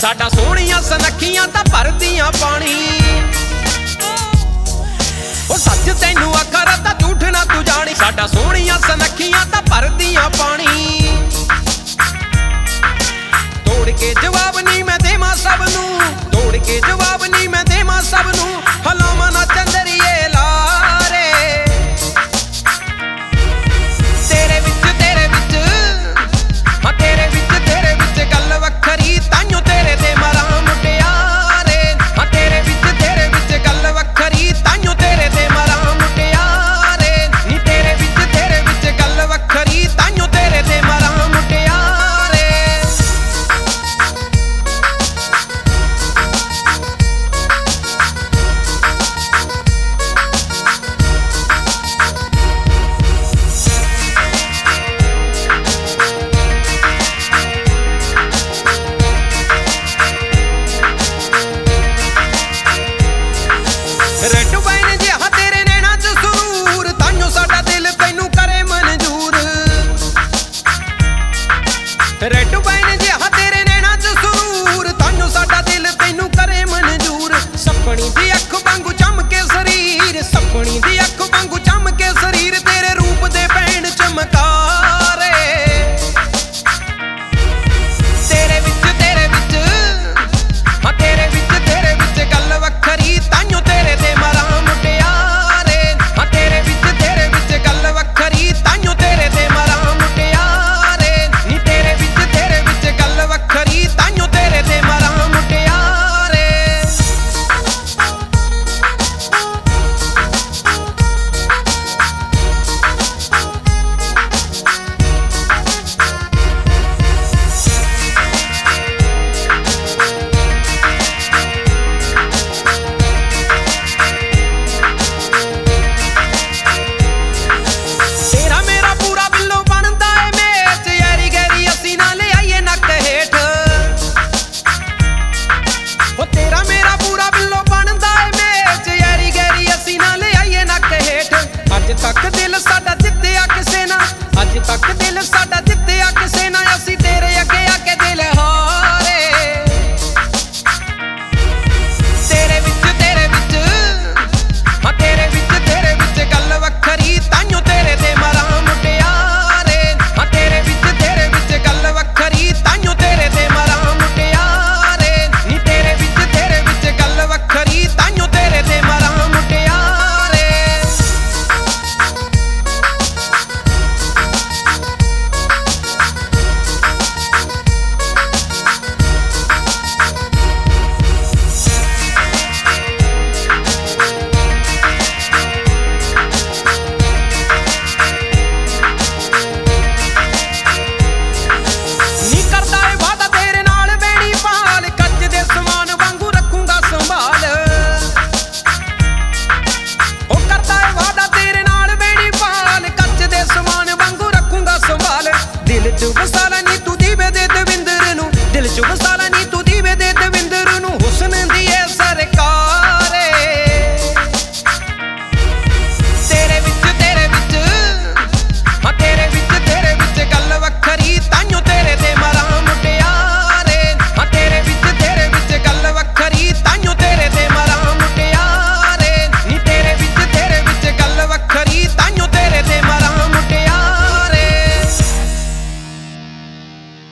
ਸਾਡਾ ਸੋਹਣੀਆਂ ਸੁਨੱਖੀਆਂ ਤਾਂ ਭਰਦੀਆਂ ਪਾਣੀ। ਉਹ ਸੱਚ ਤੈਨੂੰ ਆਖਰ ਤਾਂ ਝੂਠ ਨਾ ਤੂੰ ਜਾਣੀ। ਸਾਡਾ ਸੋਹਣੀਆਂ ਸੁਨੱਖੀਆਂ ਤਾਂ ਭਰਦੀਆਂ ਪਾਣੀ। ਤੋੜ ਕੇ ਜਵਾਬ ਨਹੀਂ ਮੈਂ ਦੇਵਾਂ ਸਭ ਨੂੰ, ਤੋੜ ਕੇ ਜਵਾਬ ਨਹੀਂ ਮੈਂ ਦੇਵਾਂ ਸਭ ਨੂੰ। ਹਲਾਵਾਂ ਨਾ ਚੰਦਰੀਏ ਲਾਰੇ ਤੇਰੇ ਵਿੱਚ, ਤੇਰੇ ਵਿੱਚ, ਹਾਂ ਤੇਰੇ ਵਿੱਚ ਗੱਲ ਵੱਖਰੀ। ਤਾਈਓ ਤੇਰੇ ਤੇ ਮਰਾਂ ਮੁਟਿਆਰੇ, ਹਾਂ ਤੇਰੇ ਵਿੱਚ ਗੱਲ ਵੱਖਰੀ। ਤਾਈਓ ਤੇਰੇ ਤੇ ਮਰਾਂ ਮੁਟਿਆਰੇ ਨੀ। ਤੇਰੇ ਵਿੱਚ ਗੱਲ ਵੱਖਰੀ। ਤਾਈਓ ਤੇਰੇ ਤੇ ਮਰਾਂ ਮੁਟਿਆਰੇ। ਰੈੱਡ ਵਾਈਨ ਜਿਹਾ ਤੇਰੇ ਨੈਣਾਂ 'ਚ ਸਰੂਰ। ਤਾਈਓ ਸਾਡਾ ਦਿਲ ਤੈਨੂੰ ਕਰੇ ਮਨਜ਼ੂਰ। ਰੈੱਡ ਵਾਈਨ ਜਿਹਾ ਤੇਰੇ ਨੈਣਾਂ 'ਚ ਸਰੂਰ। ਤਾਈਓ ਸਾਡਾ ਦਿਲ ਤੈਨੂੰ ਕਰੇ ਮਨਜ਼ੂਰ। ਸੱਪਣੀ ਦੀ ਅੱਖ ਵਾਂਗੂ ਚਮਕੇ ਸਰੀਰ, ਸੱਪਣੀ ਦੀ ਅੱਖ ਵਾਂਗੂ ਚਮਕੇ ਸਰੀਰ। ਤੇਰੇ ਰੂਪ ਦੇ ਪੈਣ ਚਮਕਾ